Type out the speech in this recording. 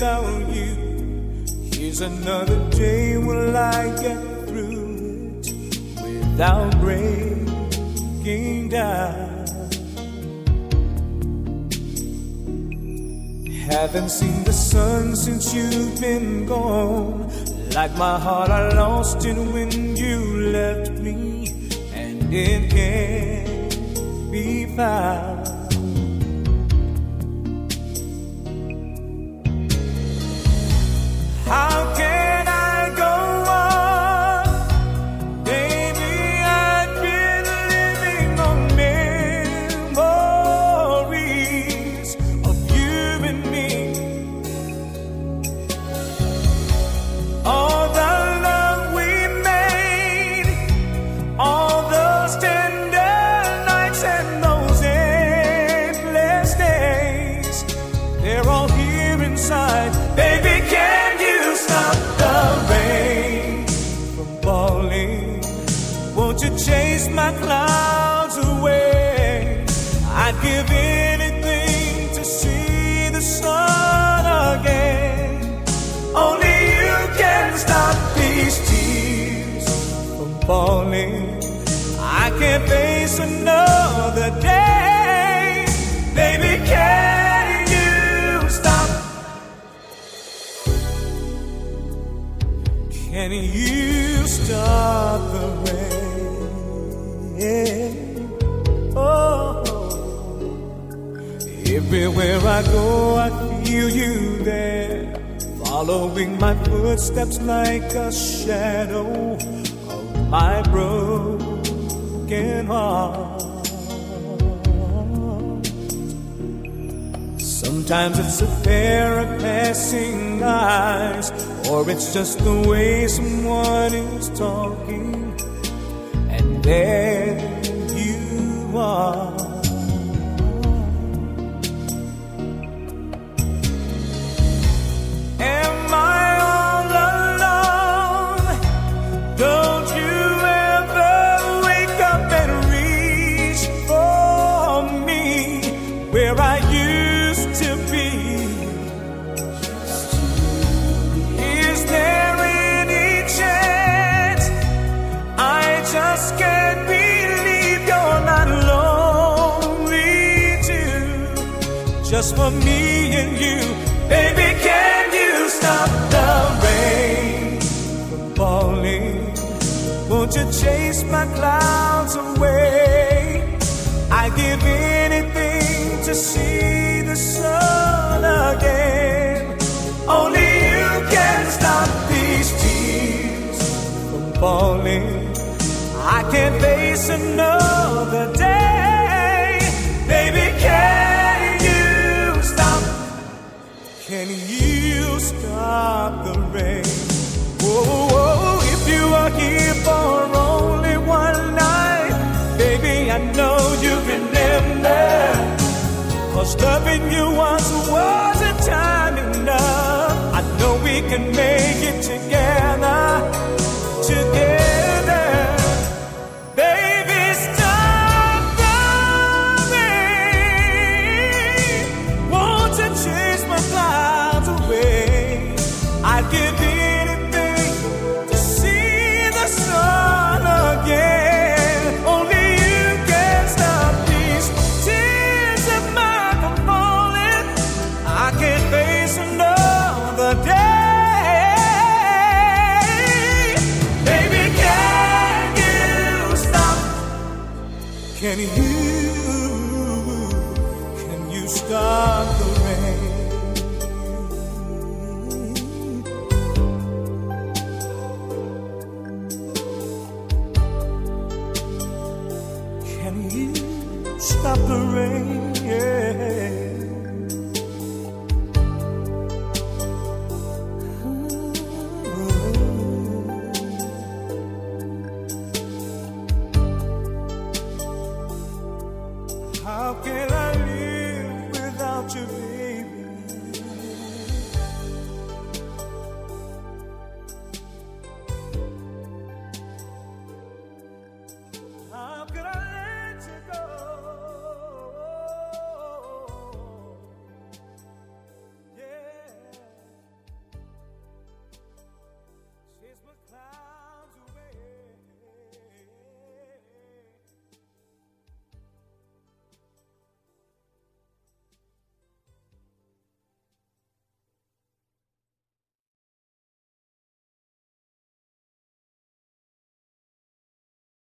without you. Here's another day, will I get through it without breaking down? Haven't seen the sun since you've been gone. Like my heart, I lost it when you left me, and it can't be found. How can I go on? Baby, I've been living on memories of you and me. All the love we made, all those tender nights and those endless days, they're all here inside. Baby, can you stop the rain from falling? Won't you chase my clouds away? I'd give anything to see the sun again. Only you can stop these tears from falling. I can't face another day. Baby, can you stop? Can you stop the rain? Oh, everywhere I go, I feel you there, following my footsteps like a shadow of my broken heart. Sometimes it's a pair of passing eyes, or it's just the way someone is talking, and there you are. Am I all alone? Don't you ever wake up and reach for me where I used to be? Is there any chance? I just can't believe you're not lonely too, just for me and you. Baby, can you stop the rain from falling? Won't you chase my clouds away? I'd give anything to see the sun again. Only you can stop these tears from falling. I can't face another day. Baby, can you stop? Can you stop the rain? Whoa, if you are here for only one night, baby, I know you remember. 'Cause loving you once wasn't time enough. I know we can make it together, together. Baby, stop the rain. Won't you chase my clouds away? I'd give anything to see the sun again. Only you can stop these tears of mine from falling. I can't face another day. Baby, can you stop? Can you stop?